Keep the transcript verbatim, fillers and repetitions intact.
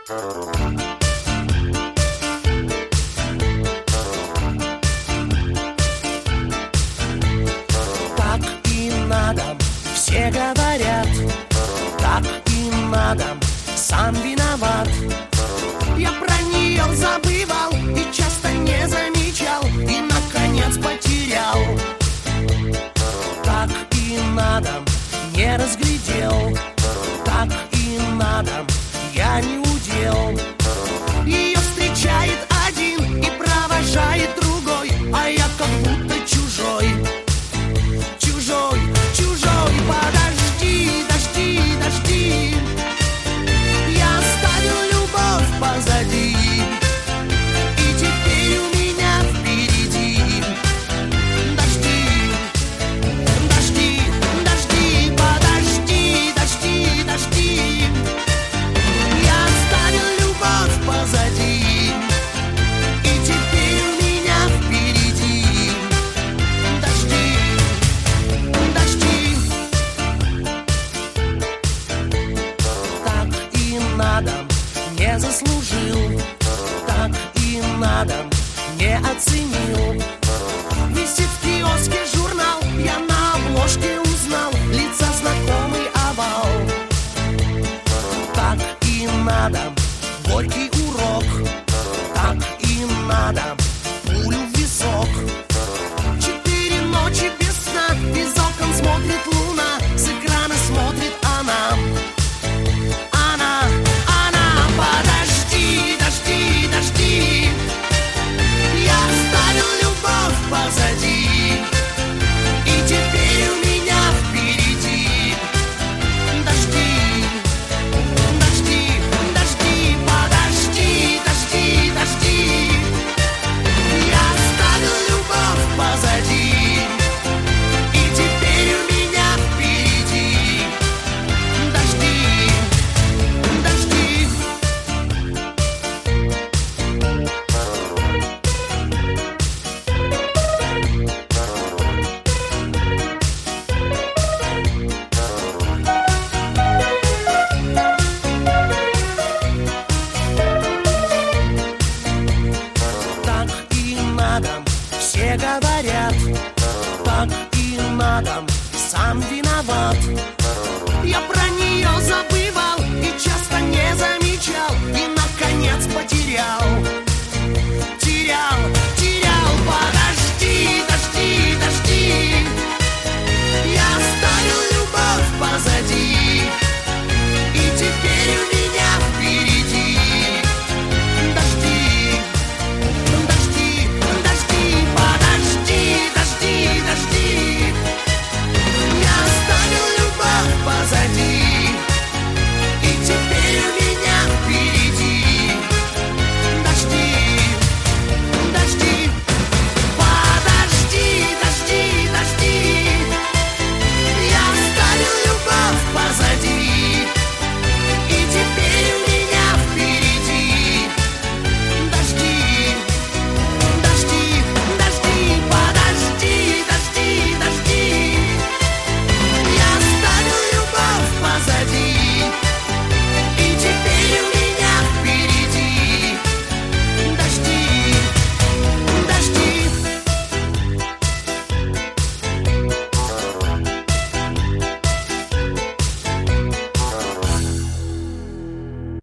Так и надо, все говорят, так и надо, сам виноват. Я про нее забывал и часто не замечал, и наконец потерял. Так и надо, не разглядел, так и надо, я не удел. Ее встречает один и провожает другой, а я как будто чужой. Чужой, чужой, подожди, дожди, дожди. Я оставил любовь позади, и теперь у меня впереди дожди, дожди, дожди, подожди, дожди, дожди. Я оставил любовь позади, и теперь у меня впереди дожди, дожди. Так и надо, не заслужил, так и надо, не оценил. Висит в киоске журнал, я на обложке узнал лица знакомый овал. Так и надо, горький урок, так и надо, пулю в висок. Четыре ночи без сна, из окон смотрит луна, с экрана смотрит она. Она, она, подожди, дожди, дожди. Я оставил любовь позади, и теперь у меня впереди дожди, дожди, дожди, подожди, дожди, дожди. Я оставил любовь позади, и теперь у меня впереди дожди, дожди. Так и надо, все говорят, так и надо, сам виноват. Я про нее забывал и часто не замечал, и наконец потерял.